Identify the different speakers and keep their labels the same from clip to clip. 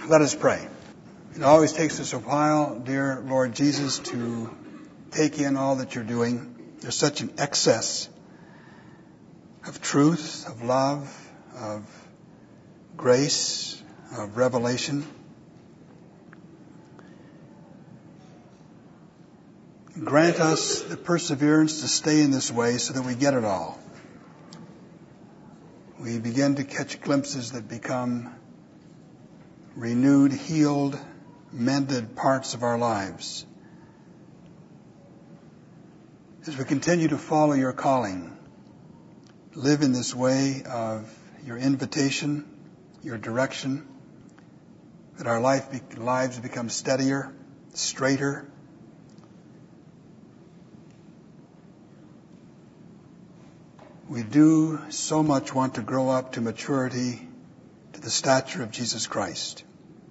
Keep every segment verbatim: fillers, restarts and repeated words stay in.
Speaker 1: Let us pray. It always takes us a while, dear Lord Jesus, to take in all that you're doing. There's such an excess of truth, of love, of grace, of revelation. Grant us the perseverance to stay in this way so that we get it all. We begin to catch glimpses that become renewed, healed, mended parts of our lives. As we continue to follow your calling, live in this way of your invitation, your direction, that our life be, lives become steadier, straighter. We do so much want to grow up to maturity, to the stature of Jesus Christ.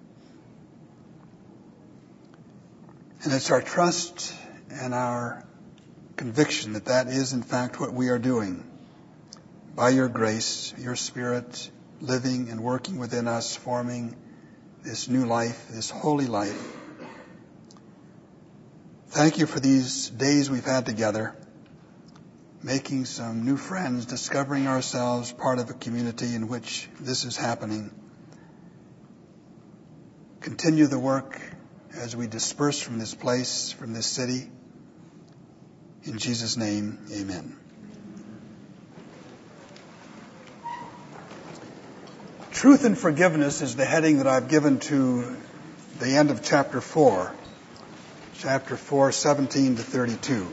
Speaker 1: And it's our trust and our conviction that that is in fact what we are doing. By your grace, your Spirit living and working within us, forming this new life, this holy life. Thank you for these days we've had together, making some new friends, discovering ourselves part of a community in which this is happening. Continue the work as we disperse from this place, from this city. In Jesus' name, amen. Truth and forgiveness is the heading that I've given to the end of chapter four. Chapter four, seventeen to thirty-two.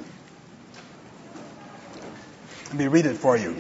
Speaker 1: Let me read it for you.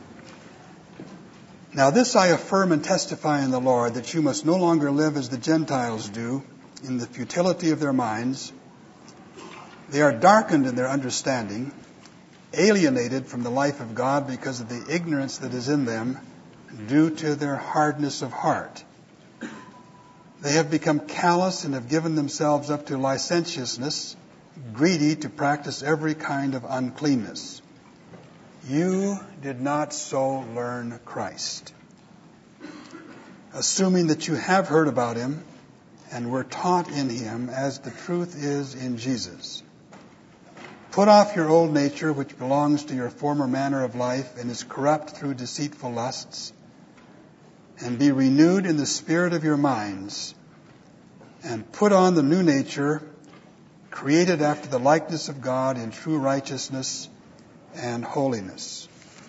Speaker 1: Now this I affirm and testify in the Lord, that you must no longer live as the Gentiles do, in the futility of their minds. They are darkened in their understanding, alienated from the life of God because of the ignorance that is in them, due to their hardness of heart. They have become callous and have given themselves up to licentiousness, greedy to practice every kind of uncleanness. You did not so learn Christ. Assuming that you have heard about him and were taught in him as the truth is in Jesus. Put off your old nature, which belongs to your former manner of life and is corrupt through deceitful lusts, and be renewed in the spirit of your minds, and put on the new nature, created after the likeness of God in true righteousness and holiness.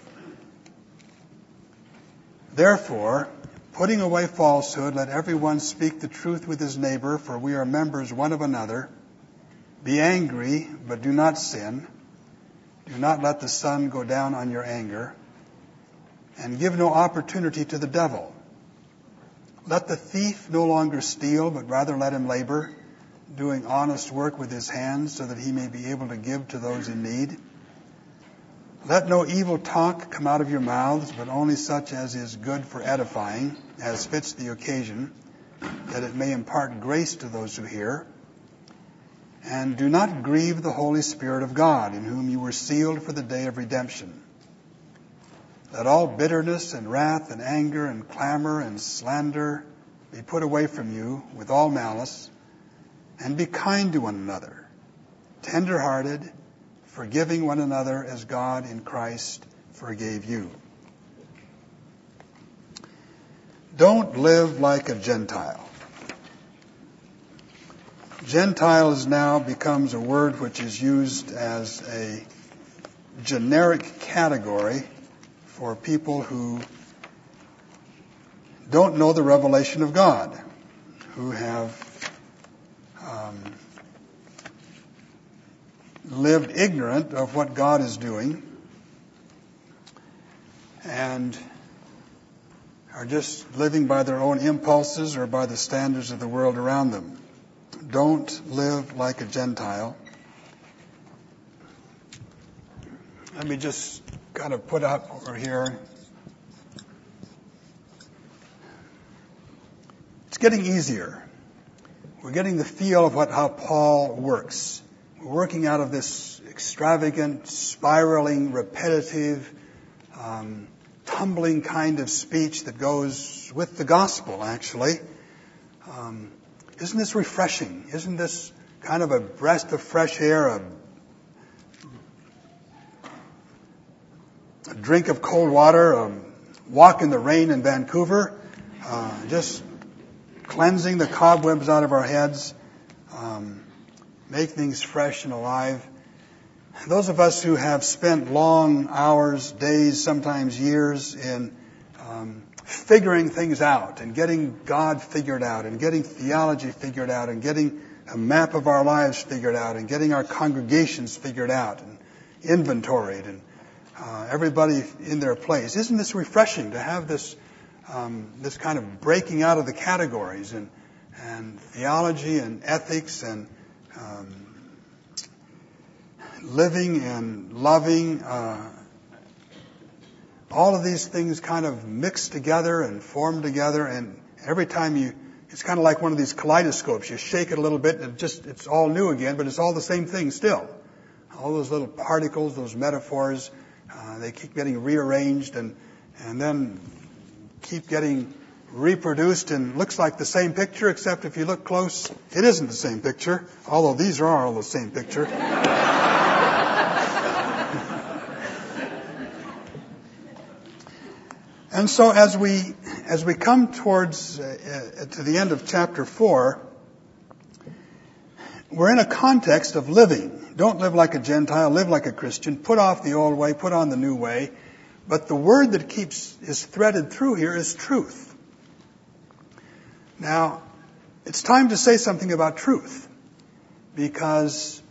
Speaker 1: Therefore, putting away falsehood, let everyone speak the truth with his neighbor, for we are members one of another. Be angry, but do not sin. Do not let the sun go down on your anger, and give no opportunity to the devil. Let the thief no longer steal, but rather let him labor, doing honest work with his hands, so that he may be able to give to those in need. Let no evil talk come out of your mouths, but only such as is good for edifying, as fits the occasion, that it may impart grace to those who hear. And do not grieve the Holy Spirit of God, in whom you were sealed for the day of redemption. Let all bitterness and wrath and anger and clamor and slander be put away from you with all malice, and be kind to one another, tender-hearted, forgiving one another as God in Christ forgave you. Don't live like a Gentile. Gentile now becomes a word which is used as a generic category for people who don't know the revelation of God, who have um, lived ignorant of what God is doing, and are just living by their own impulses or by the standards of the world around them. Don't live like a Gentile. Let me just kind of put up over here. It's getting easier. We're getting the feel of what how Paul works. We're working out of this extravagant, spiraling, repetitive, um, tumbling kind of speech that goes with the gospel, actually, Um, isn't this refreshing? Isn't this kind of a breath of fresh air, a, a drink of cold water, a walk in the rain in Vancouver, uh, just cleansing the cobwebs out of our heads, um, make things fresh and alive. Those of us who have spent long hours, days, sometimes years in um, figuring things out and getting God figured out and getting theology figured out and getting a map of our lives figured out and getting our congregations figured out and inventoried and uh, everybody in their place. Isn't this refreshing to have this um, this kind of breaking out of the categories and and theology and ethics and um, living and loving, uh, all of these things kind of mix together and form together, and every time you, it's kind of like one of these kaleidoscopes. You shake it a little bit and it just, it's all new again, but it's all the same thing still. All those little particles, those metaphors, uh, they keep getting rearranged and, and then keep getting reproduced and looks like the same picture, except if you look close, it isn't the same picture, although these are all the same picture. And so as we as we come towards uh, to the end of chapter four, we're in a context of living. Don't live like a Gentile, live like a Christian. Put off the old way, put on the new way. But the word that keeps is threaded through here is truth. Now, it's time to say something about truth, because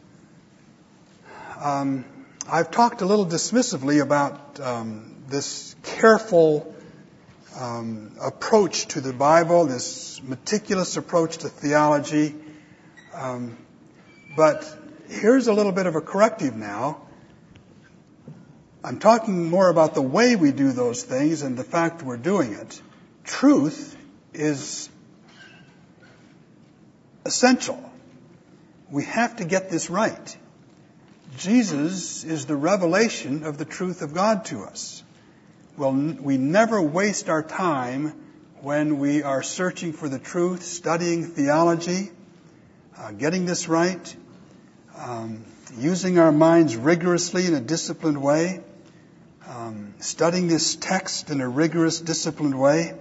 Speaker 1: um, I've talked a little dismissively about um, this careful um, approach to the Bible, this meticulous approach to theology. Um, but here's a little bit of a corrective now. I'm talking more about the way we do those things and the fact we're doing it. Truth is essential. We have to get this right. Jesus is the revelation of the truth of God to us. Well, we never waste our time when we are searching for the truth, studying theology, uh, getting this right, um, using our minds rigorously in a disciplined way, um, studying this text in a rigorous, disciplined way.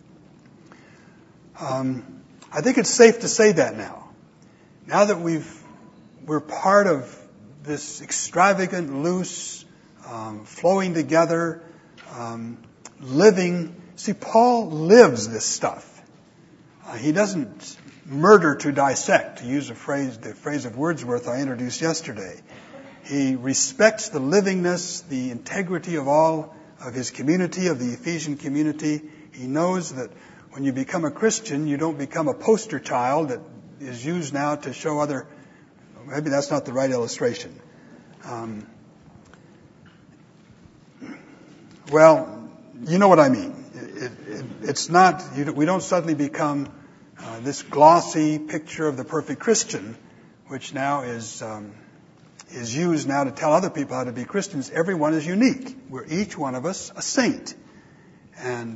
Speaker 1: Um, I think it's safe to say that now. Now that we've we're part of this extravagant, loose, um, flowing together, um, living. See, Paul lives this stuff. Uh, he doesn't murder to dissect, to use a phrase, the phrase of Wordsworth I introduced yesterday. He respects the livingness, the integrity of all of his community, of the Ephesian community. He knows that when you become a Christian, you don't become a poster child that is used now to show other. Maybe that's not the right illustration. Um, well, you know what I mean. It, it, it's not. You, we don't suddenly become uh, this glossy picture of the perfect Christian, which now is um, is used now to tell other people how to be Christians. Everyone is unique. We're each one of us a saint, and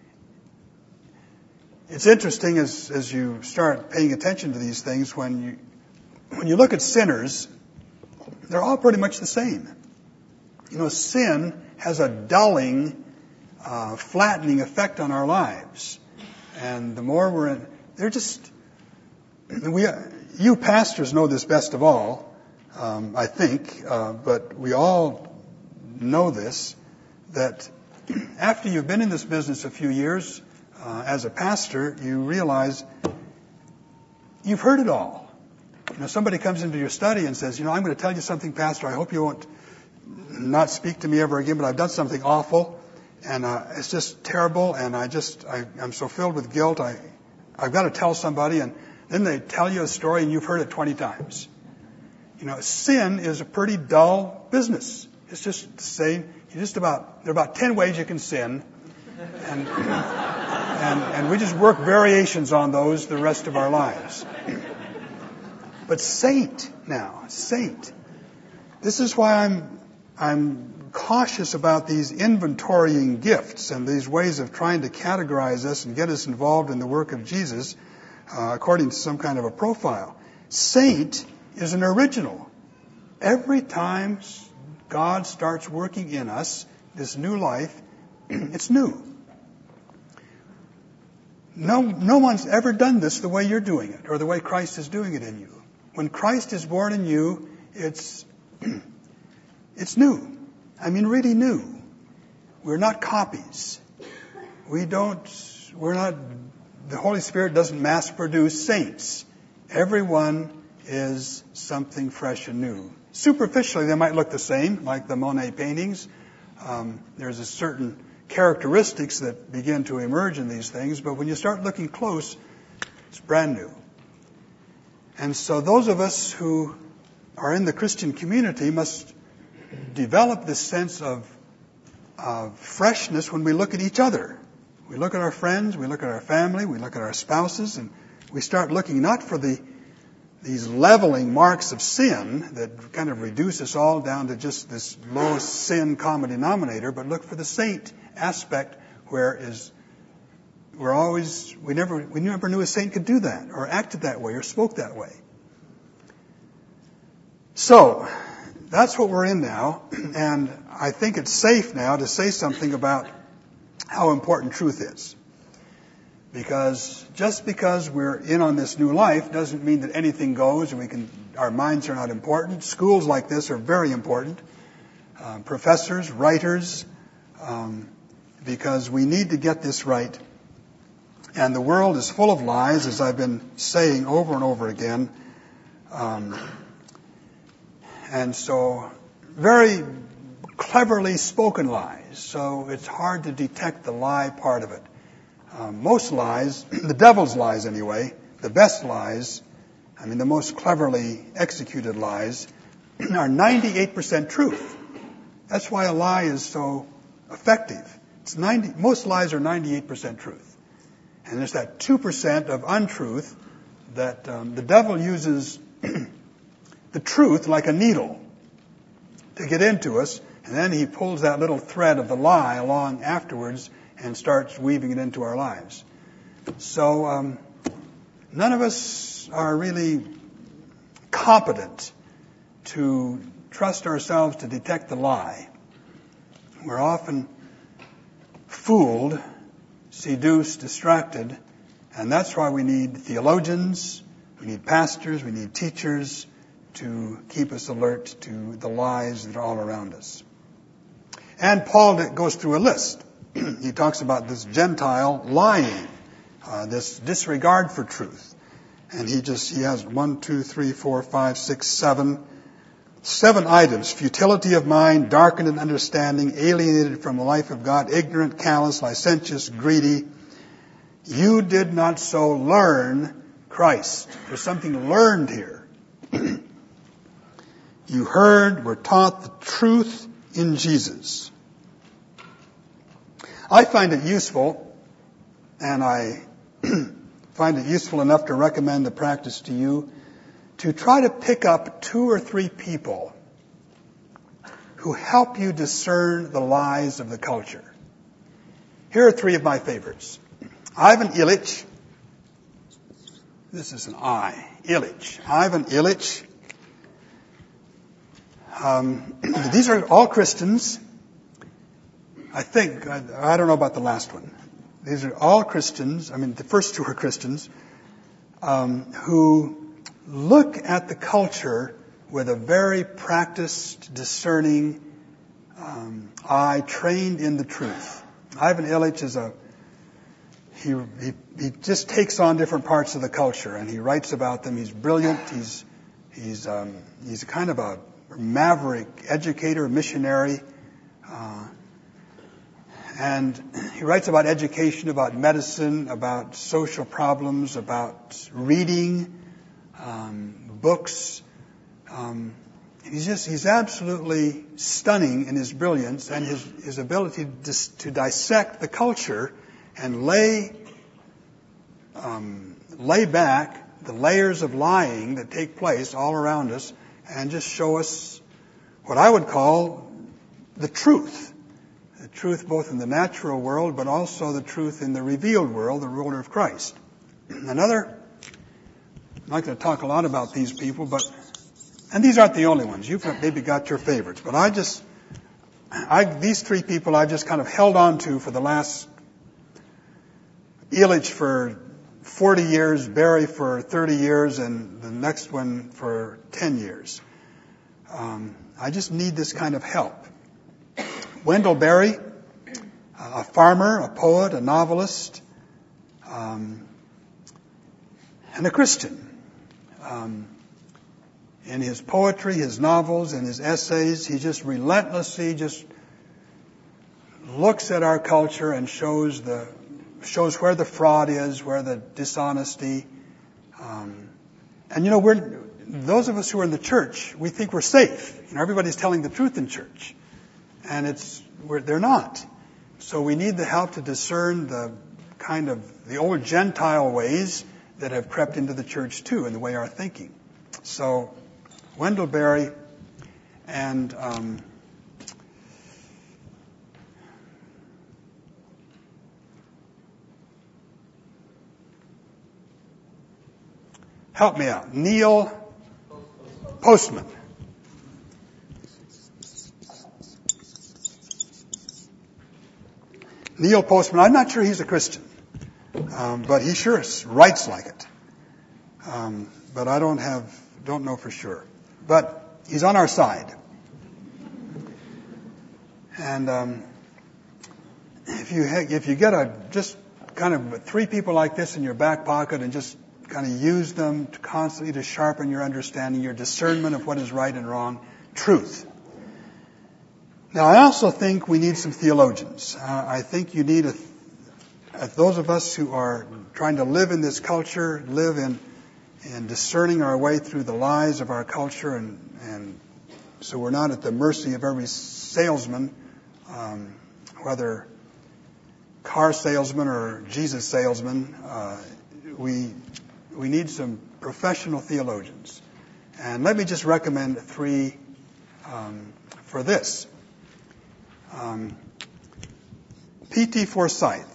Speaker 1: it's interesting as as you start paying attention to these things, when you when you look at sinners, they're all pretty much the same. You know, sin has a dulling, uh, flattening effect on our lives, and the more we're in, they're just we. You pastors know this best of all, um, I think, uh, but we all know this, that after you've been in this business a few years, uh, as a pastor, you realize you've heard it all. You know, somebody comes into your study and says, you know, I'm going to tell you something, Pastor. I hope you won't not speak to me ever again, but I've done something awful, and uh, it's just terrible, and I just, I, I'm so filled with guilt. I, I've got to tell somebody, and then they tell you a story, and you've heard it twenty times. You know, sin is a pretty dull business. It's just saying, you just about, there are about ten ways you can sin, and, and, and we just work variations on those the rest of our lives. But saint now, saint. This is why I'm I'm cautious about these inventorying gifts and these ways of trying to categorize us and get us involved in the work of Jesus. uh, according to some kind of a profile. Saint is an original. Every time God starts working in us, this new life, it's new. No, no one's ever done this the way you're doing it, or the way Christ is doing it in you. When Christ is born in you, it's, it's new. I mean, really new. We're not copies. We don't, we're not, the Holy Spirit doesn't mass produce saints. Everyone is something fresh and new. Superficially, they might look the same, like the Monet paintings. Um, there's a certain characteristics that begin to emerge in these things, but when you start looking close, it's brand new. And so those of us who are in the Christian community must develop this sense of, of freshness when we look at each other. We look at our friends, we look at our family, we look at our spouses, and we start looking not for the these leveling marks of sin that kind of reduce us all down to just this low sin common denominator, but look for the saint aspect where is we're always we never we never knew a saint could do that or acted that way or spoke that way. So that's what we're in now, and I think it's safe now to say something about how important truth is. Because just because we're in on this new life doesn't mean that anything goes and we can, our minds are not important. Schools like this are very important. Uh, professors, writers, um, because we need to get this right. And the world is full of lies, as I've been saying over and over again. Um, and so very cleverly spoken lies. So it's hard to detect the lie part of it. Um, most lies, the devil's lies anyway, the best lies, I mean the most cleverly executed lies, are ninety-eight percent truth. That's why a lie is so effective. It's ninety, most lies are ninety-eight percent truth. And there's that two percent of untruth that um, the devil uses the truth like a needle to get into us, and then he pulls that little thread of the lie along afterwards and starts weaving it into our lives. So um, none of us are really competent to trust ourselves to detect the lie. We're often fooled, seduced, distracted, and that's why we need theologians, we need pastors, we need teachers to keep us alert to the lies that are all around us. And Paul goes through a list. He talks about this Gentile lying, uh, this disregard for truth. And he just, he has one, two, three, four, five, six, seven, seven items. Futility of mind, darkened in understanding, alienated from the life of God, ignorant, callous, licentious, greedy. You did not so learn Christ. There's something learned here. You heard, were taught the truth in Jesus. I find it useful, and I find it useful enough to recommend the practice to you, to try to pick up two or three people who help you discern the lies of the culture. Here are three of my favorites. Ivan Illich. This is an I. Illich. Ivan Illich. Um, these are all Christians. I think, I, I don't know about the last one. These are all Christians, I mean the first two are Christians, um, who look at the culture with a very practiced, discerning um, eye, trained in the truth. Ivan Illich is a, he, he, he just takes on different parts of the culture and he writes about them. He's brilliant, he's, he's, um, he's a kind of a maverick educator, missionary, uh, and he writes about education, about medicine, about social problems, about reading, um, books. Um, he's just, he's absolutely stunning in his brilliance and his, his ability to, dis, to dissect the culture and lay, um, lay back the layers of lying that take place all around us and just show us what I would call the truth. The truth both in the natural world, but also the truth in the revealed world, the world of Christ. Another I'm not going to talk a lot about these people, but, and these aren't the only ones. You've maybe got your favorites, but I just, I, these three people I just kind of held on to for the last, Elitch for forty years, Barry for thirty years, and the next one for ten years. Um, I just need this kind of help. Wendell Berry, a farmer, a poet, a novelist, um, and a Christian. Um, in his poetry, his novels, and his essays, he just relentlessly just looks at our culture and shows the shows where the fraud is, where the dishonesty. Um, and you know, we're those of us who are in the church, we think we're safe. You know, everybody's telling the truth in church, and it's we're, they're not. So we need the help to discern the kind of the old Gentile ways that have crept into the church too, in the way our thinking. So Wendell Berry and um, help me out, Neil Postman. Neil Postman, I'm not sure he's a Christian, um, but he sure writes like it. Um, but I don't have, don't know for sure. But he's on our side. And um, if you ha- if you get a just kind of three people like this in your back pocket and just kind of use them to constantly to sharpen your understanding, your discernment of what is right and wrong, truth. Now, I also think we need some theologians. Uh, I think you need a, uh, those of us who are trying to live in this culture, live in, in discerning our way through the lies of our culture, and, and so we're not at the mercy of every salesman, um, whether car salesman or Jesus salesman. Uh, we we need some professional theologians. And let me just recommend three um, for this. Um, P T Forsyth,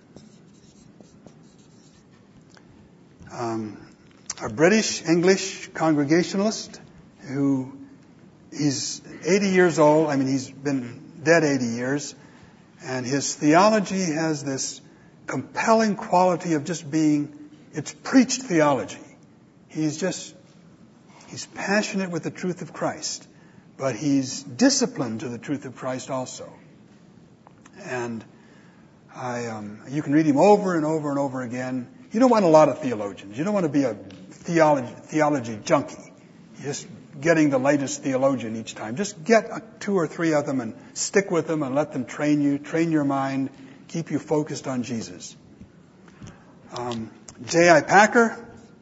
Speaker 1: um, a British English Congregationalist who he's eighty years old. I mean, he's been dead eighty years, and his theology has this compelling quality of just being, it's preached theology. He's just, he's passionate with the truth of Christ, but he's disciplined to the truth of Christ also. And I, um, you can read him over and over and over again. You don't want a lot of theologians. You don't want to be a theology, theology junkie. You're just getting the latest theologian each time. Just get a, two or three of them and stick with them and let them train you, train your mind, keep you focused on Jesus. Um, J I Packer,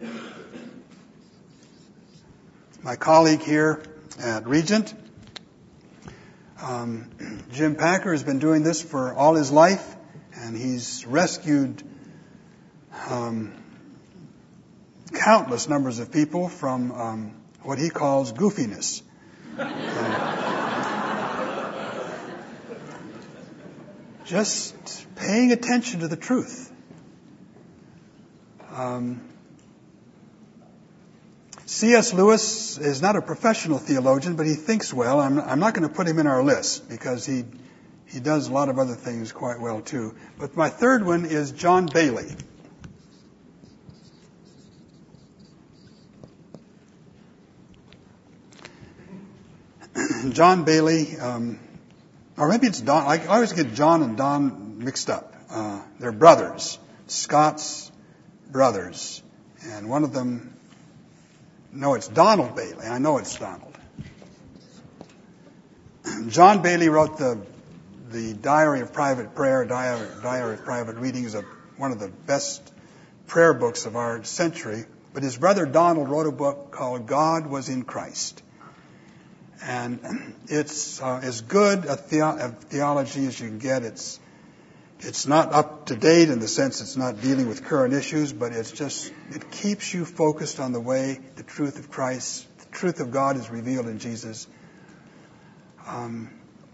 Speaker 1: my colleague here at Regent. Um, Jim Packer has been doing this for all his life, and he's rescued um, countless numbers of people from um, what he calls goofiness. Uh, just paying attention to the truth. Um, C S Lewis is not a professional theologian, but he thinks well. I'm, I'm not going to put him in our list because he he does a lot of other things quite well too. But my third one is John Bailey. John Bailey, um, or maybe it's Don. I always get John and Don mixed up. Uh, they're brothers, Scots brothers, and one of them. No, it's Donald Bailey. I know it's Donald. John Bailey wrote the the Diary of Private Prayer, Diary, Diary of Private Reading, is a, one of the best prayer books of our century. But his brother Donald wrote a book called God Was in Christ. And it's uh, as good a, theo- a theology as you can get. It's It's not up to date in the sense it's not dealing with current issues, but it's just, it keeps you focused on the way, the truth of Christ, the truth of God is revealed in Jesus. Um,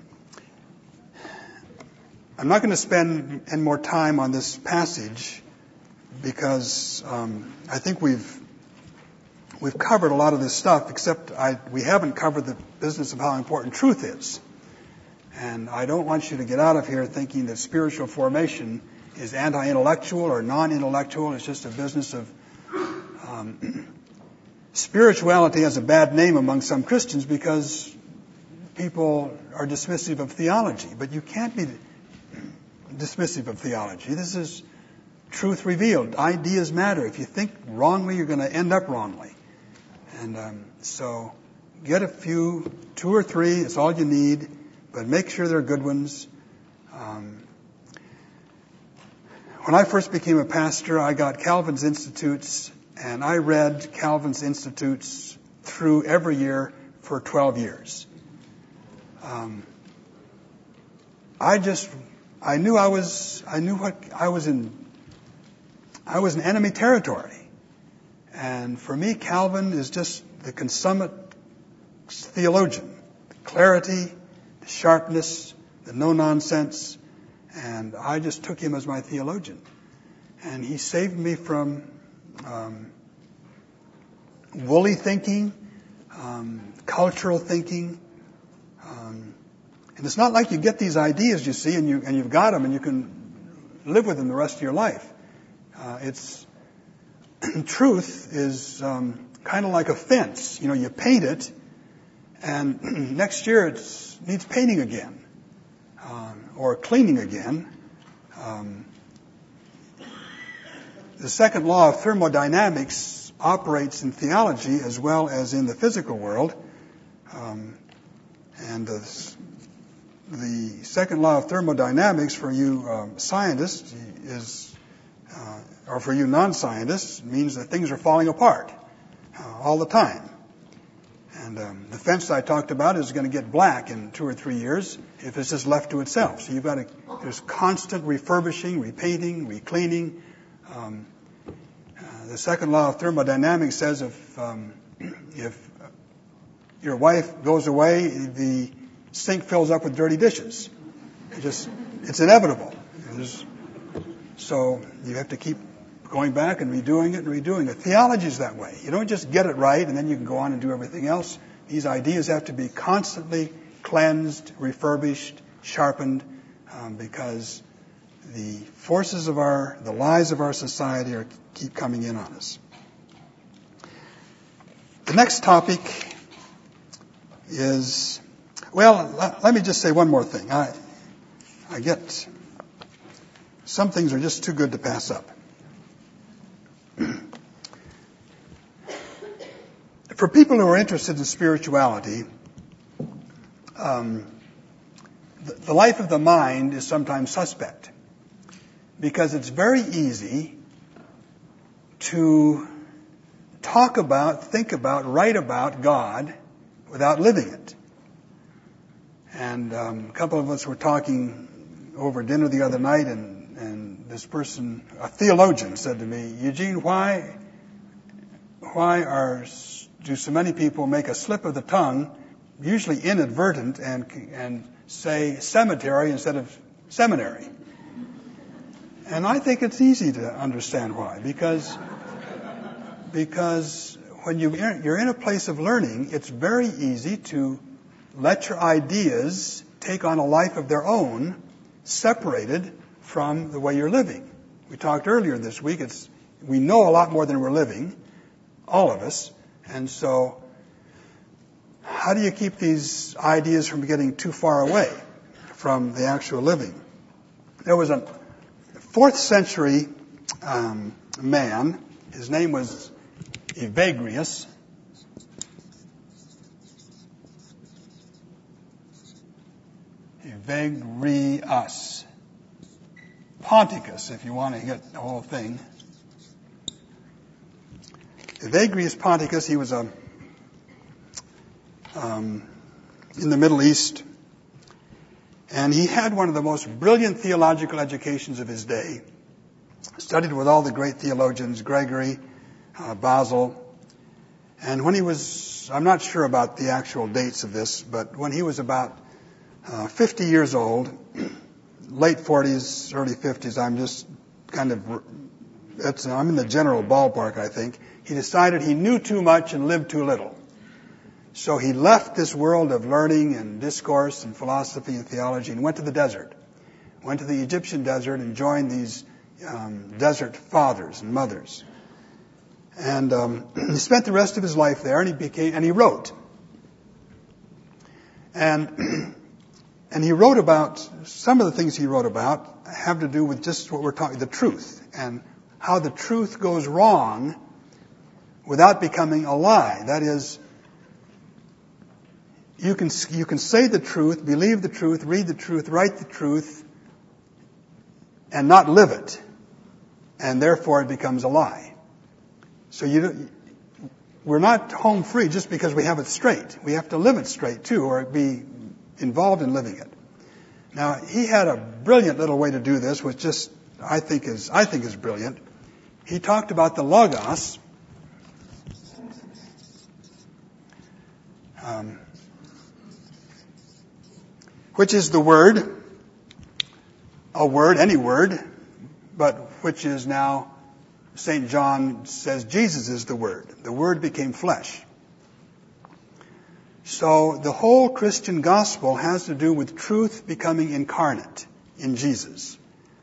Speaker 1: I'm not going to spend any more time on this passage because um, I think we've we've covered a lot of this stuff, except I, we haven't covered the business of how important truth is. And I don't want you to get out of here thinking that spiritual formation is anti-intellectual or non-intellectual. It's just a business of um, spirituality has a bad name among some Christians because people are dismissive of theology. But you can't be dismissive of theology. This is truth revealed. Ideas matter. If you think wrongly, you're going to end up wrongly. And um, so get a few, two or three, it's all you need, but make sure they're good ones. Um, when I first became a pastor, I got Calvin's Institutes, and I read Calvin's Institutes through every year for twelve years. Um, I just, I knew I was, I knew what I was in, I was in enemy territory. And for me, Calvin is just the consummate theologian. The clarity, the sharpness, the no-nonsense. And I just took him as my theologian. And he saved me from um, woolly thinking, um, cultural thinking. Um, and it's not like you get these ideas, you see, and, you, and you've got them and you can live with them the rest of your life. Uh, it's truth is um, kind of like a fence. You know, you paint it, and next year it needs painting again, um, or cleaning again. Um, the second law of thermodynamics operates in theology as well as in the physical world. Um, and the, the second law of thermodynamics for you um, scientists is Uh, or for you non-scientists, means that things are falling apart uh, all the time. And um, the fence I talked about is going to get black in two or three years if it's just left to itself. So you've got to, there's constant refurbishing, repainting, recleaning. Um, uh, the second law of thermodynamics says if um, if your wife goes away, the sink fills up with dirty dishes. It just, it's inevitable. There's, So you have to keep going back and redoing it and redoing it. Theology is that way. You don't just get it right and then you can go on and do everything else. These ideas have to be constantly cleansed, refurbished, sharpened, um, because the forces of our, the lies of our society are keep coming in on us. The next topic is, well, let me just say one more thing. I, I get... Some things are just too good to pass up. For people who are interested in spirituality, um, the, the life of the mind is sometimes suspect because it's very easy to talk about, think about, write about God without living it. And um, a couple of us were talking over dinner the other night, and And this person, a theologian, said to me, Eugene, why, why are, do so many people make a slip of the tongue, usually inadvertent, and, and say cemetery instead of seminary? And I think it's easy to understand why, because, because when you, you're in a place of learning, it's very easy to let your ideas take on a life of their own, separated from the way you're living. We talked earlier this week, it's, we know a lot more than we're living, all of us, and so how do you keep these ideas from getting too far away from the actual living? There was a fourth century um, man, his name was Evagrius. Evagrius. Ponticus, if you want to get the whole thing. Evagrius Ponticus, he was a, um, in the Middle East, and he had one of the most brilliant theological educations of his day. Studied with all the great theologians, Gregory, uh, Basil, and when he was, I'm not sure about the actual dates of this, but when he was about uh, fifty years old, late forties, early fifties, I'm just kind of that's, I'm in the general ballpark, I think. He decided he knew too much and lived too little. So he left this world of learning and discourse and philosophy and theology and went to the desert. Went to the Egyptian desert and joined these um, desert fathers and mothers. And um, he spent the rest of his life there, and he became and he wrote. And and he wrote about some of the things he wrote about have to do with just what we're talking, the truth, and how the truth goes wrong without becoming a lie. That is, you can you can say the truth, believe the truth, read the truth, write the truth, and not live it, and therefore it becomes a lie. So you we're not home free just because we have it straight. We have to live it straight too, or be involved in living it. Now, he had a brilliant little way to do this, which just I think is I think is brilliant. He talked about the Logos. Um, which is the Word, a word, any word, but which is now, Saint John says Jesus is the Word. The Word became flesh. So the whole Christian gospel has to do with truth becoming incarnate in Jesus.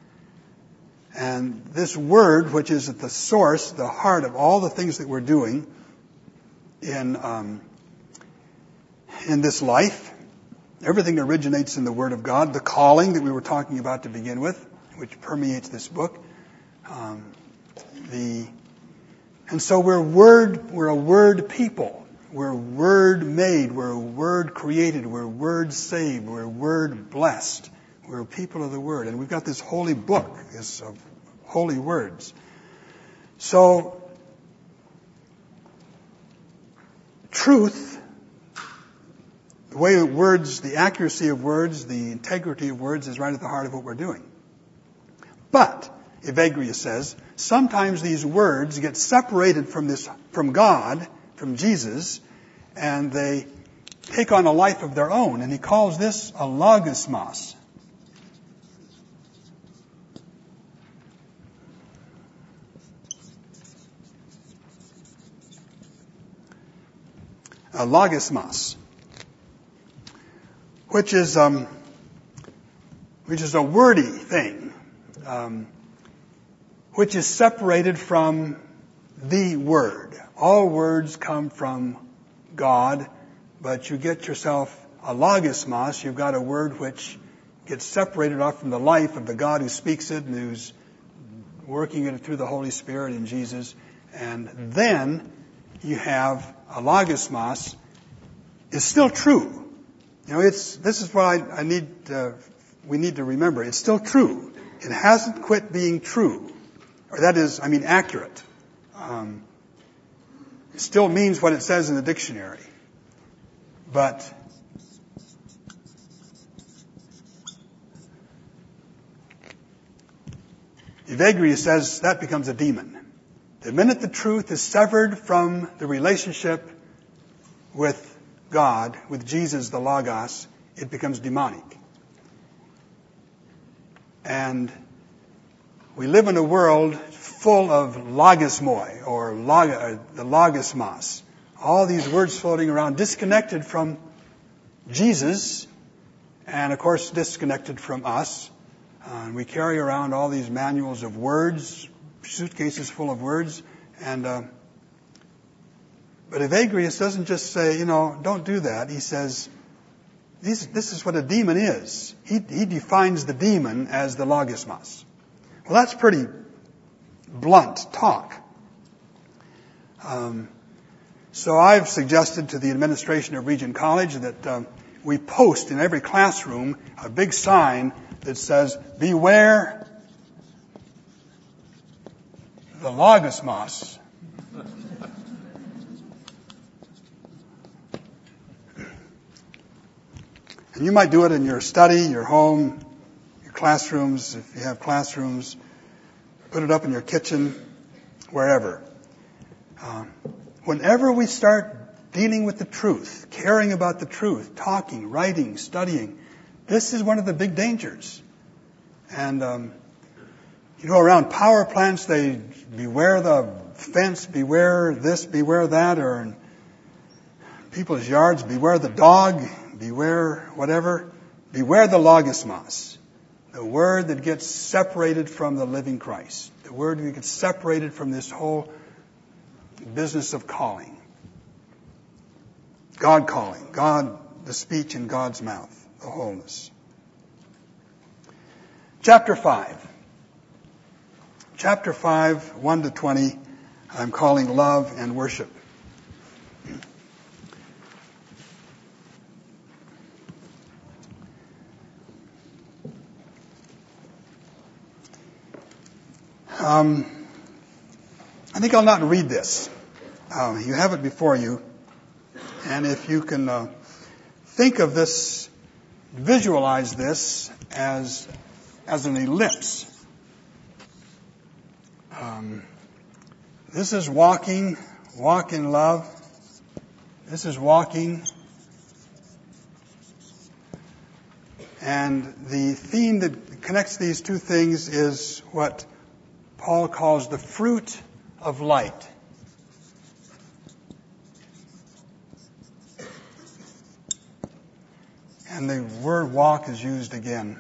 Speaker 1: And this Word, which is at the source, the heart of all the things that we're doing in um, in this life, everything originates in the Word of God. The calling that we were talking about to begin with, which permeates this book. Um, the and so we're word. We're a Word people. We're Word made. We're Word created. We're Word saved. We're Word blessed. We're people of the Word, and we've got this holy book, this of holy words. So truth. The way that words, the accuracy of words, the integrity of words is right at the heart of what we're doing. But, Evagrius says, sometimes these words get separated from this, from God, from Jesus, and they take on a life of their own. And he calls this a logismos. A logismos. Which is um, which is a wordy thing, um, which is separated from the Word. All words come from God, but you get yourself a logismos. You've got a word which gets separated off from the life of the God who speaks it and who's working it through the Holy Spirit in Jesus, and then you have a logismos is still true. You know, it's, this is what I, I need, uh, we need to remember. It's still true. It hasn't quit being true. Or that is, I mean, accurate. Um, it still means what it says in the dictionary. But Evagrius says that becomes a demon. The minute the truth is severed from the relationship with God, with Jesus, the Logos, it becomes demonic. And we live in a world full of logismoi, or log, uh, the logismos. All these words floating around, disconnected from Jesus, and of course disconnected from us. Uh, we carry around all these manuals of words, suitcases full of words, and uh, But Evagrius doesn't just say, you know, don't do that. He says, this, this is what a demon is. He, he defines the demon as the logismos. Well, that's pretty blunt talk. Um, so I've suggested to the administration of Regent College that um, we post in every classroom a big sign that says, beware the logismos. And you might do it in your study, your home, your classrooms, if you have classrooms. Put it up in your kitchen, wherever. Um, whenever we start dealing with the truth, caring about the truth, talking, writing, studying, this is one of the big dangers. And, um, You know, around power plants, they beware the fence, beware this, beware that, or in people's yards, beware the dog, beware whatever. Beware the logismos, the word that gets separated from the living Christ, the word that gets separated from this whole business of calling. God calling, God, the speech in God's mouth, the wholeness. Chapter five. Chapter five, one to twenty, I'm calling love and worship. Um, I think I'll not read this. Um, you have it before you. And if you can uh, think of this, visualize this as, as an ellipse. Um, this is walking, walk in love. This is walking. And the theme that connects these two things is what Paul calls the fruit of light. And the word walk is used again.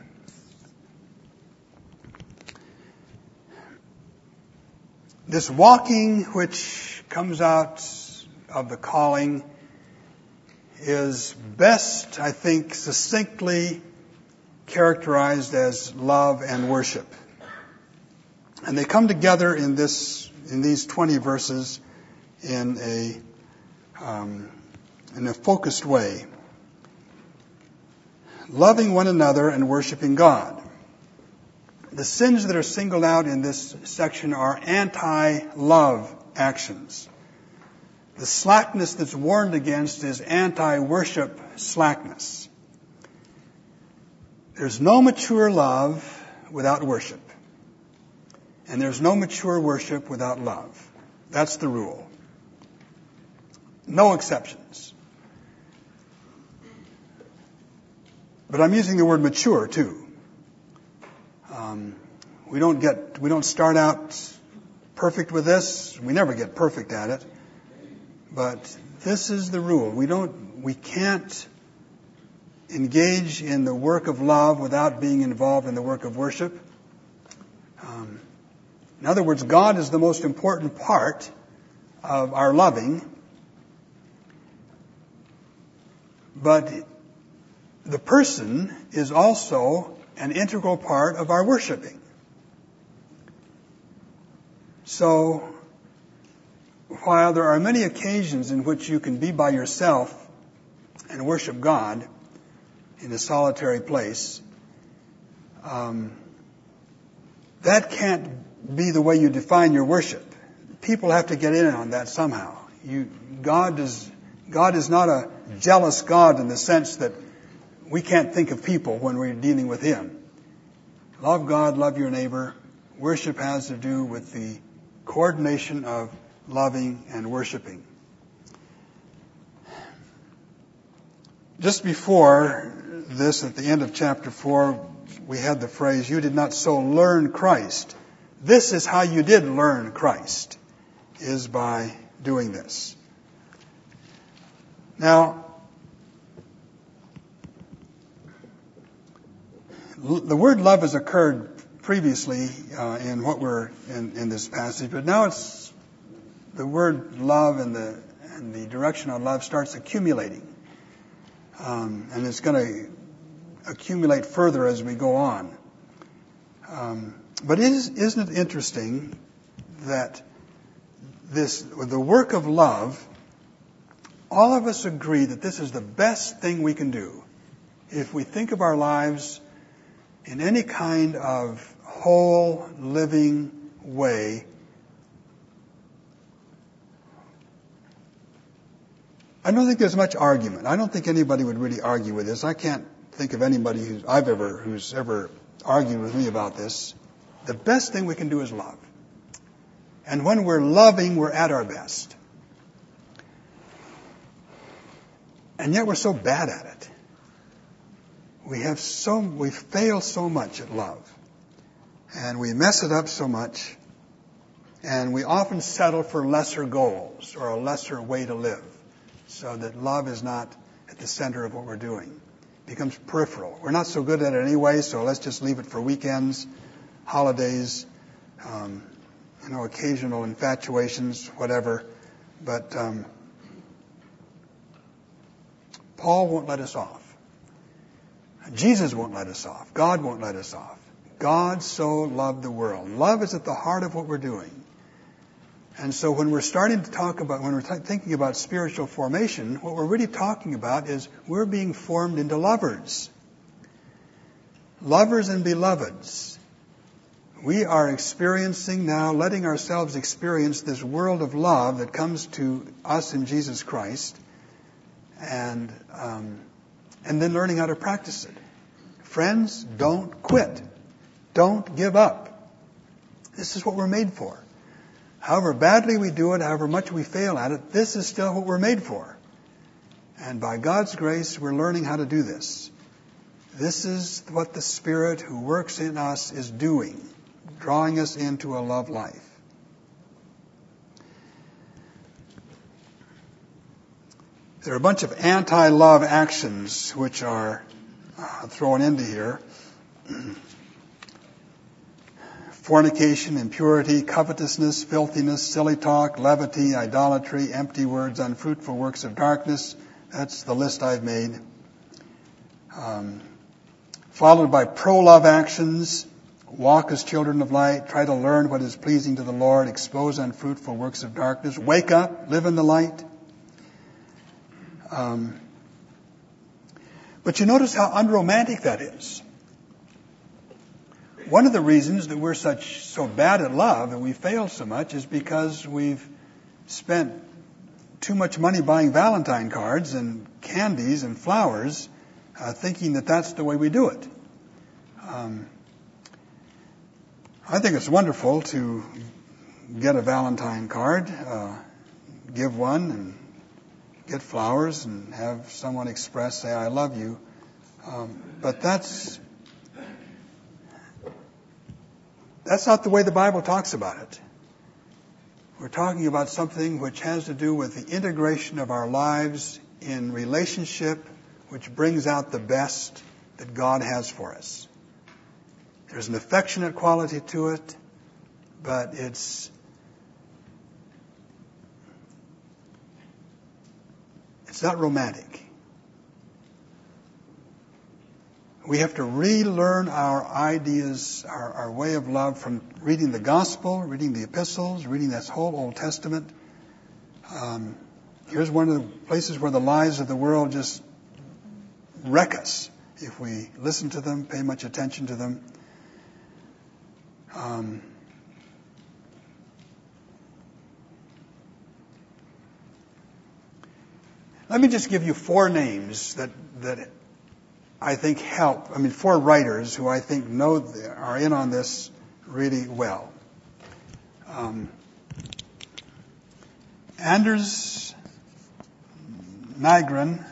Speaker 1: This walking which comes out of the calling is best, I think, succinctly characterized as love and worship. And they come together in this, in these twenty verses in a, um, in a focused way. Loving one another and worshiping God. The sins that are singled out in this section are anti-love actions. The slackness that's warned against is anti-worship slackness. There's no mature love without worship. And there's no mature worship without love. That's the rule. No exceptions. But I'm using the word mature too. Um, we don't get, we don't start out perfect with this. We never get perfect at it. But this is the rule. We don't, we can't engage in the work of love without being involved in the work of worship. Um, in other words, God is the most important part of our loving. But the person is also an integral part of our worshiping. So, while there are many occasions in which you can be by yourself and worship God in a solitary place, um, that can't be the way you define your worship. People have to get in on that somehow. You, God is, God is not a jealous God in the sense that we can't think of people when we're dealing with Him. Love God, love your neighbor. Worship has to do with the coordination of loving and worshiping. Just before this, at the end of chapter four, we had the phrase, you did not so learn Christ. This is how you did learn Christ, is by doing this. Now, the word love has occurred previously uh, in what we're in, in this passage, but now it's the word love and the and the direction of love starts accumulating, um, and it's going to accumulate further as we go on. Um, but is, isn't it interesting that this the work of love? All of us agree that this is the best thing we can do if we think of our lives in any kind of whole, living way. I don't think there's much argument. I don't think anybody would really argue with this. I can't think of anybody who's I've ever who's ever argued with me about this. The best thing we can do is love. And when we're loving, we're at our best. And yet we're so bad at it. We have so, we fail so much at love. And we mess it up so much. And we often settle for lesser goals or a lesser way to live, so that love is not at the center of what we're doing. It becomes peripheral. We're not so good at it anyway, so let's just leave it for weekends, holidays, um, you know, occasional infatuations, whatever. But um, Paul won't let us off. Jesus won't let us off. God won't let us off. God so loved the world. Love is at the heart of what we're doing. And so when we're starting to talk about, when we're t- thinking about spiritual formation, what we're really talking about is we're being formed into lovers. Lovers and beloveds. We are experiencing now, letting ourselves experience this world of love that comes to us in Jesus Christ, and um, and then learning how to practice it. Friends, don't quit. Don't give up. This is what we're made for. However badly we do it, however much we fail at it, this is still what we're made for. And by God's grace, we're learning how to do this. This is what the Spirit who works in us is doing, drawing us into a love life. There are a bunch of anti-love actions which are uh, thrown into here. Fornication, impurity, covetousness, filthiness, silly talk, levity, idolatry, empty words, unfruitful works of darkness. That's the list I've made. Um, followed by pro-love actions. Walk as children of light. Try to learn what is pleasing to the Lord. Expose unfruitful works of darkness. Wake up. Live in the light. Um, but you notice how unromantic that is. One of the reasons that we're such so bad at love and we fail so much is because we've spent too much money buying Valentine cards and candies and flowers, uh, thinking that that's the way we do it. Um, I think it's wonderful to get a Valentine card, uh, give one, and get flowers and have someone express, say, I love you. Um, but that's that's not the way the Bible talks about it. We're talking about something which has to do with the integration of our lives in relationship, which brings out the best that God has for us. There's an affectionate quality to it, but it's it's not romantic. We have to relearn our ideas, our, our way of love from reading the gospel, reading the epistles, reading this whole Old Testament. Um, here's one of the places where the lies of the world just wreck us if we listen to them, pay much attention to them. Um, let me just give you four names that that I think help. I mean, four writers who I think know are in on this really well. Um, Anders Nygren.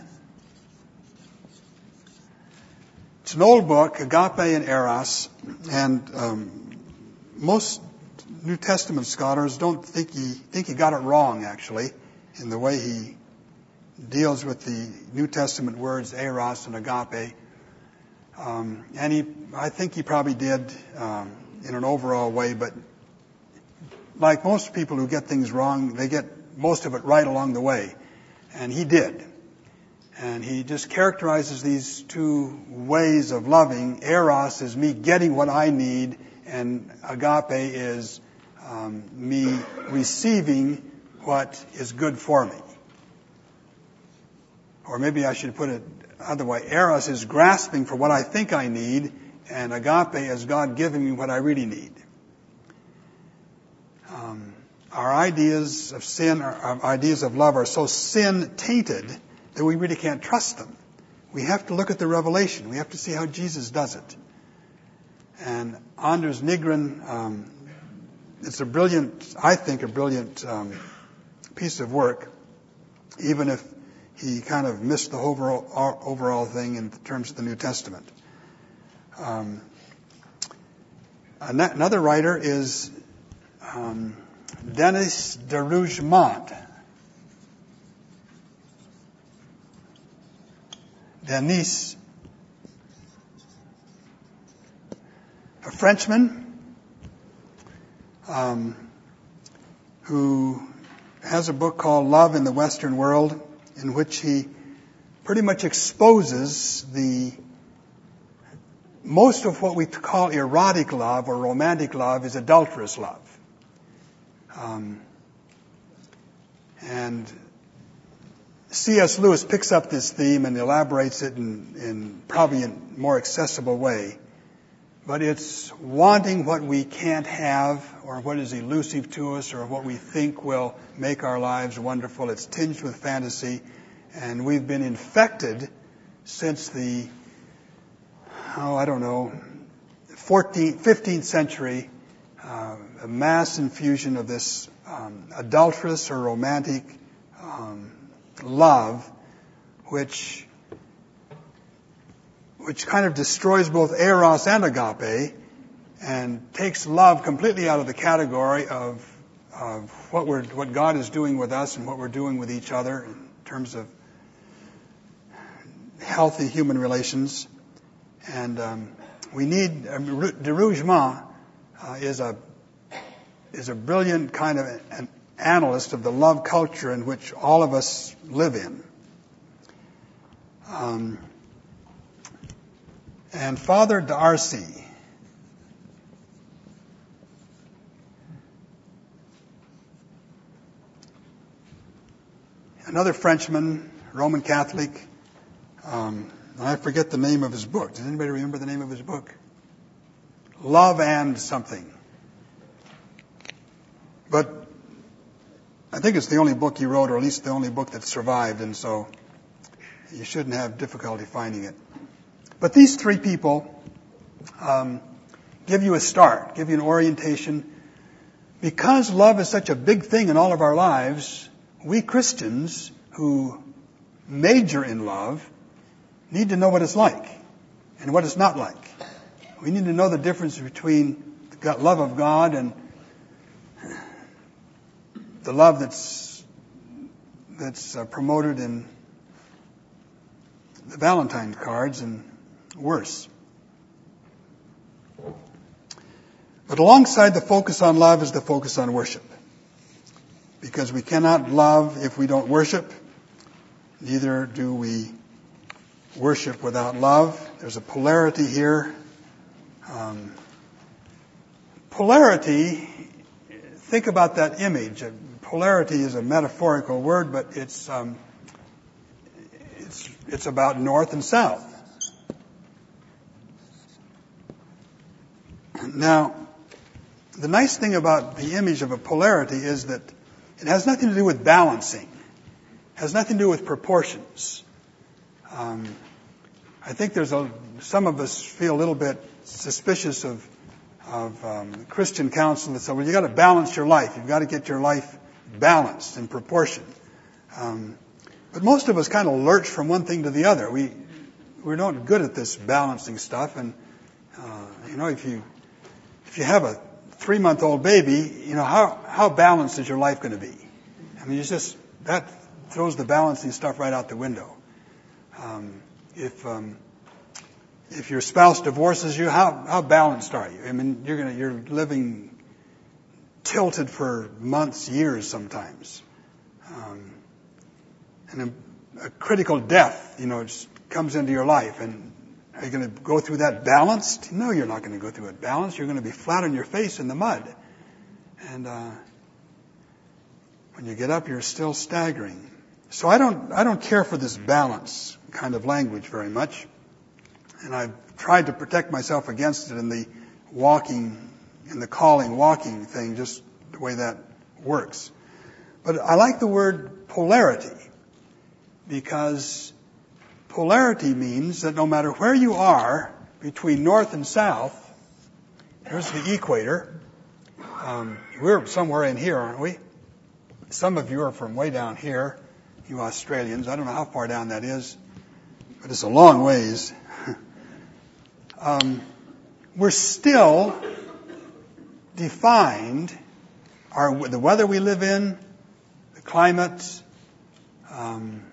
Speaker 1: It's an old book, Agape and Eros, and um, most New Testament scholars don't think he think he got it wrong, actually, in the way he deals with the New Testament words eros and agape. Um, and he, I think he probably did um, in an overall way, but like most people who get things wrong, they get most of it right along the way. And he did. And he just characterizes these two ways of loving. Eros is me getting what I need, and agape is um, me receiving what is good for me. Or maybe I should put it other way. Eros is grasping for what I think I need, and agape is God giving me what I really need. Um, our ideas of sin, our ideas of love are so sin-tainted that we really can't trust them. We have to look at the revelation. We have to see how Jesus does it. And Anders Nygren, um, it's a brilliant, I think, a brilliant um, piece of work, even if he kind of missed the overall, overall thing in terms of the New Testament. Um, another writer is um, Denis de Rougemont. Denis, a Frenchman um, who has a book called Love in the Western World, in which he pretty much exposes the most of what we call erotic love or romantic love is adulterous love. Um, and C S Lewis picks up this theme and elaborates it in, in probably a more accessible way. But it's wanting what we can't have or what is elusive to us or what we think will make our lives wonderful. It's tinged with fantasy. And we've been infected since the, oh, I don't know, fourteenth, fifteenth century, uh, a mass infusion of this um, adulterous or romantic um, love, which which kind of destroys both eros and agape, and takes love completely out of the category of of what we're what God is doing with us and what we're doing with each other in terms of healthy human relations. And um, we need uh, de Rougemont uh, is a is a brilliant kind of an analyst of the love culture in which all of us live in. Um, and Father D'Arcy, another Frenchman, Roman Catholic, um, and I forget the name of his book. Does anybody remember the name of his book? Love and something. But I think it's the only book he wrote, or at least the only book that survived, and so you shouldn't have difficulty finding it. But these three people um, give you a start, give you an orientation. Because love is such a big thing in all of our lives, we Christians who major in love need to know what it's like and what it's not like. We need to know the difference between the love of God and the love that's that's uh, promoted in the Valentine cards and worse. But alongside the focus on love is the focus on worship. Because we cannot love if we don't worship. Neither do we worship without love. There's a polarity here. Um, polarity, think about that image. Polarity is a metaphorical word, but it's um, it's it's about north and south. Now, the nice thing about the image of a polarity is that it has nothing to do with balancing. It has nothing to do with proportions. Um, I think there's a some of us feel a little bit suspicious of of um, Christian counsel that say, well, you got to balance your life. You've got to get your life balanced in proportion. Um, but most of us kind of lurch from one thing to the other. We we're not good at this balancing stuff. And uh, you know, if you if you have a three-month-old baby, you know how how balanced is your life going to be? I mean, it's just that throws the balancing stuff right out the window. Um, if um, if your spouse divorces you, how how balanced are you? I mean, you're gonna you're living tilted for months, years sometimes. Um, and a, a critical death, you know, just comes into your life. And are you going to go through that balanced? No, you're not going to go through it balanced. You're going to be flat on your face in the mud. And uh, when you get up, you're still staggering. So I don't I don't care for this balance kind of language very much. And I've tried to protect myself against it in the walking, in the calling, walking thing, just the way that works. But I like the word polarity, because polarity means that no matter where you are between north and south, here's the equator. Um, we're somewhere in here, aren't we? Some of you are from way down here, you Australians. I don't know how far down that is, but it's a long ways. um, we're still defined, our, the weather we live in, the climate, um,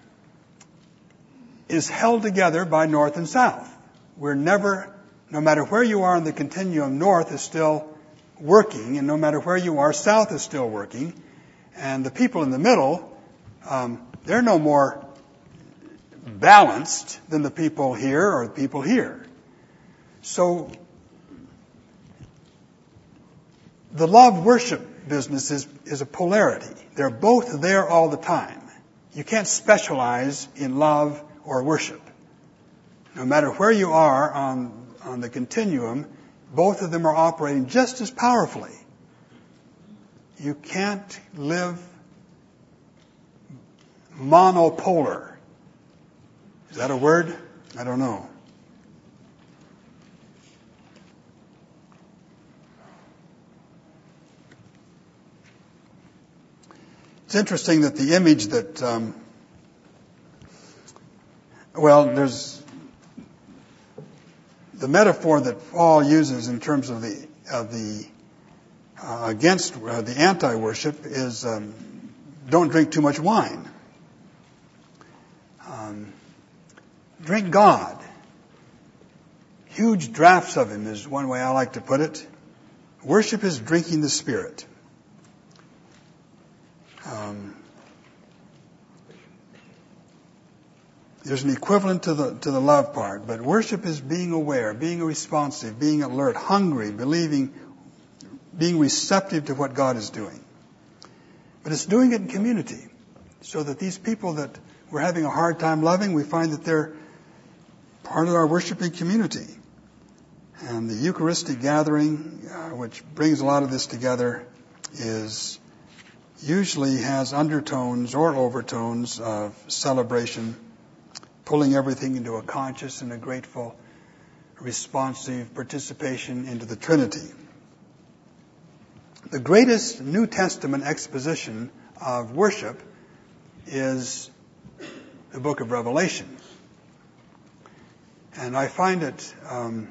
Speaker 1: is held together by north and south. We're never, no matter where you are in the continuum, north is still working, and no matter where you are, south is still working. And the people in the middle, um, they're no more balanced than the people here or the people here. So the love worship business is, is a polarity. They're both there all the time. You can't specialize in love or worship. No matter where you are on, on the continuum, both of them are operating just as powerfully. You can't live monopolar. Is that a word? I don't know. It's interesting that the image that, um, well, there's the metaphor that Paul uses in terms of the of the uh, against uh, the anti-worship is um, don't drink too much wine. Um, drink God. Huge draughts of Him is one way I like to put it. Worship is drinking the Spirit. Um, there's an equivalent to the to the love part, but worship is being aware, being responsive, being alert, hungry, believing, being receptive to what God is doing. But it's doing it in community, so that these people that we're having a hard time loving, we find that they're part of our worshiping community. And the Eucharistic gathering, uh, which brings a lot of this together, is usually has undertones or overtones of celebration, pulling everything into a conscious and a grateful, responsive participation into the Trinity. The greatest New Testament exposition of worship is the book of Revelation. And I find it, um,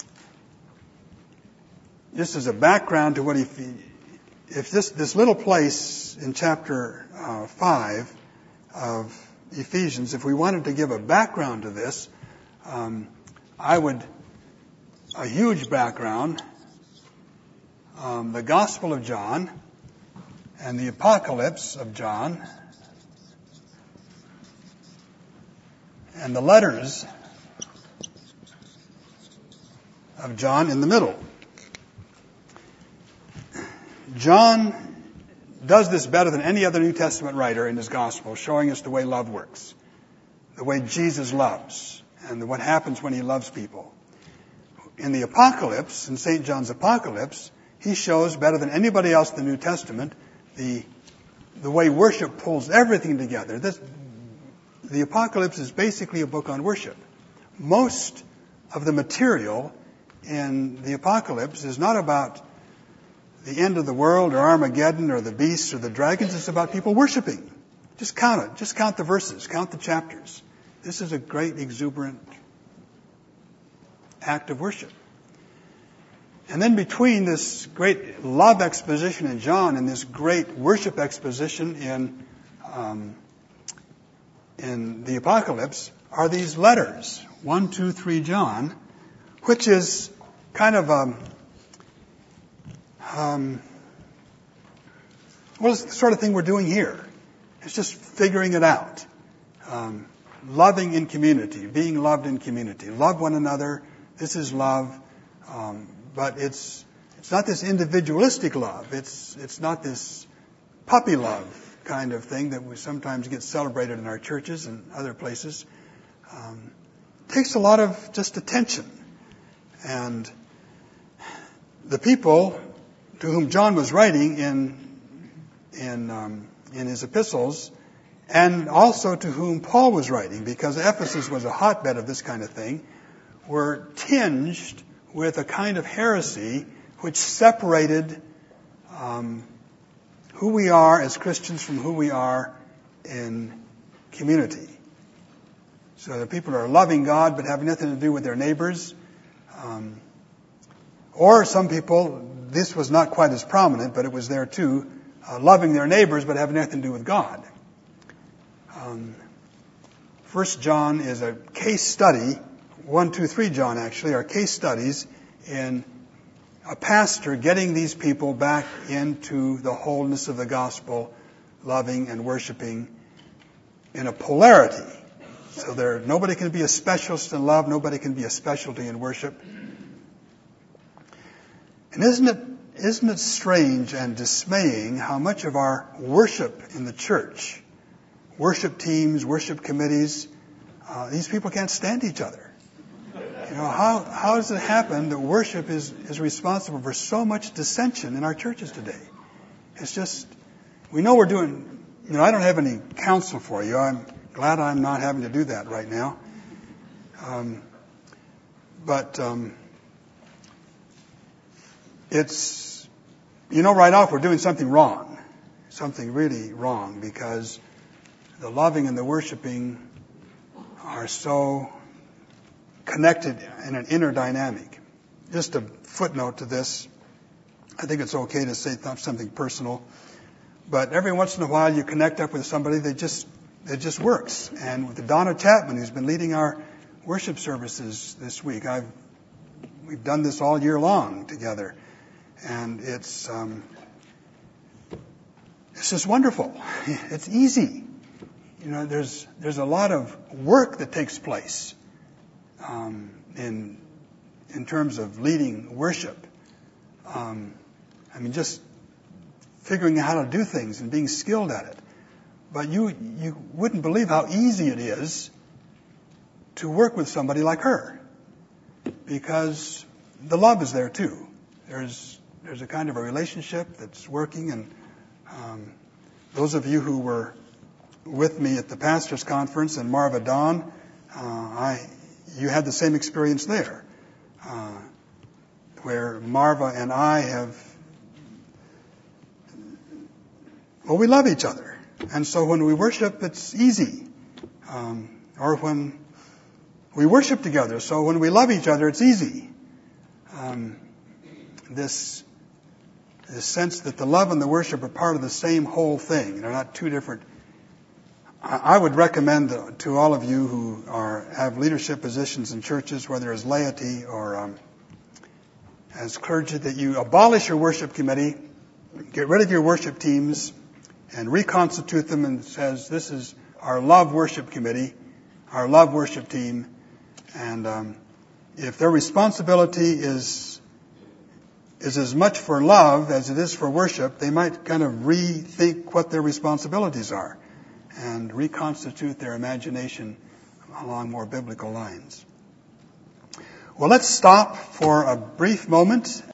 Speaker 1: just as a background to what he, if this, this little place in chapter uh, five of Ephesians, if we wanted to give a background to this, um, I would, a huge background, um, the Gospel of John and the Apocalypse of John and the letters of John in the middle. John does this better than any other New Testament writer in his Gospel, showing us the way love works, the way Jesus loves, and what happens when He loves people. In the Apocalypse, in Saint John's Apocalypse, he shows better than anybody else in the New Testament the the way worship pulls everything together. This, the Apocalypse is basically a book on worship. Most of the material in the Apocalypse is not about the end of the world or Armageddon or the beasts or the dragons. It's about people worshiping. Just count it. Just count the verses. Count the chapters. This is a great, exuberant act of worship. And then between this great love exposition in John and this great worship exposition in um, in the Apocalypse are these letters, one, two, three John, which is kind of a Um, well, it's the sort of thing we're doing here. It's just figuring it out. Um, loving in community, being loved in community. Love one another. This is love. Um, but it's it's not this individualistic love. It's it's not this puppy love kind of thing that we sometimes get celebrated in our churches and other places. Um, it takes a lot of just attention. And the people to whom John was writing in in um, in his epistles, and also to whom Paul was writing, because Ephesus was a hotbed of this kind of thing, were tinged with a kind of heresy which separated um, who we are as Christians from who we are in community. So the people are loving God but have nothing to do with their neighbors. Um, Or some people, this was not quite as prominent, but it was there too, uh, loving their neighbors but having nothing to do with God. Um, First John is a case study, one, two, three John actually, are case studies in a pastor getting these people back into the wholeness of the gospel, loving and worshiping in a polarity. So there, nobody can be a specialist in love, nobody can be a specialty in worship. And isn't it, isn't it strange and dismaying how much of our worship in the church, worship teams, worship committees, uh, these people can't stand each other. You know, how, how does it happen that worship is, is responsible for so much dissension in our churches today? It's just, we know we're doing, you know, I don't have any counsel for you. I'm glad I'm not having to do that right now. Um, but um, it's, you know, right off we're doing something wrong, something really wrong, because the loving and the worshiping are so connected in an inner dynamic. Just a footnote to this. I think it's okay to say something personal, but every once in a while you connect up with somebody that just it just works. And with Donna Chapman, who's been leading our worship services this week, I've we've done this all year long together, and it's um, it's just wonderful. It's easy. You know, there's there's a lot of work that takes place um, in in terms of leading worship. Um, I mean, just figuring out how to do things and being skilled at it. But you you wouldn't believe how easy it is to work with somebody like her, because the love is there too. There's there's a kind of a relationship that's working, and um, those of you who were with me at the pastors' conference in Marva Dawn, uh, I you had the same experience there, uh, where Marva and I have, well, we love each other. And so when we worship, it's easy. Um, or when we worship together. So when we love each other, it's easy. Um, this, this sense that the love and the worship are part of the same whole thing. They're not two different. I, I would recommend to all of you who are have leadership positions in churches, whether as laity or um, as clergy, that you abolish your worship committee, get rid of your worship teams, and reconstitute them, and says, this is our love worship committee, our love worship team. And um, if their responsibility is is as much for love as it is for worship, they might kind of rethink what their responsibilities are and reconstitute their imagination along more biblical lines. Well, let's stop for a brief moment